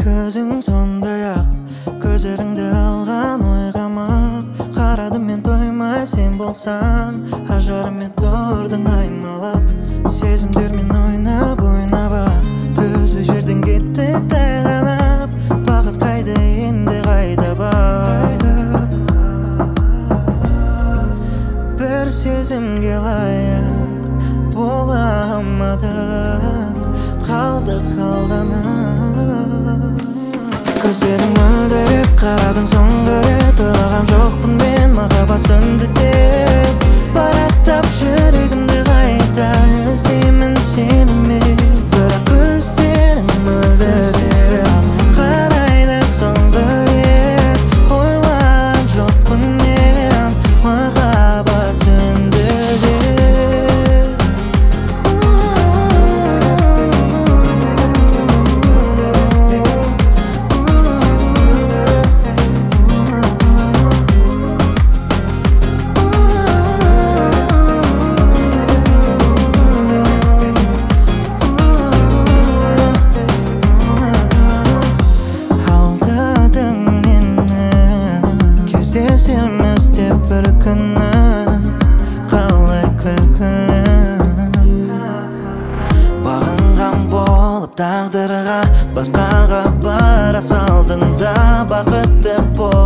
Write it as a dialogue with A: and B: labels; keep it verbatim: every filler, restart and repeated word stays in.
A: көзің сондай ақ, көздеріңді алған ойға мақ. Қарадым мен тоймай, сен болсаң ажарымен тұрдың аймалап. Сезімдермен ойнап, ойнап ақ, төзу жерден кеттік тайғанап. Бақыт қайда енді, қайда бар? Бір сезімге лайық бола алмадық, қалдық алданып. Көздерің мөлдіреп қарадың соңғы рет, ойлаған жоқпын мен махаббат сөнді деп. Бараттап жүрегімді қайта іздеймін сені мен. Бірақ көздерің мөлдіреп қарайды соңғы рет, ойлаған жоқпын мен махаббат сөнді деп. Кездесерміз деп бір күні, қалай күлкілі. Бағынған болып тағдырға, басқаға бара салдың да бақытты бол.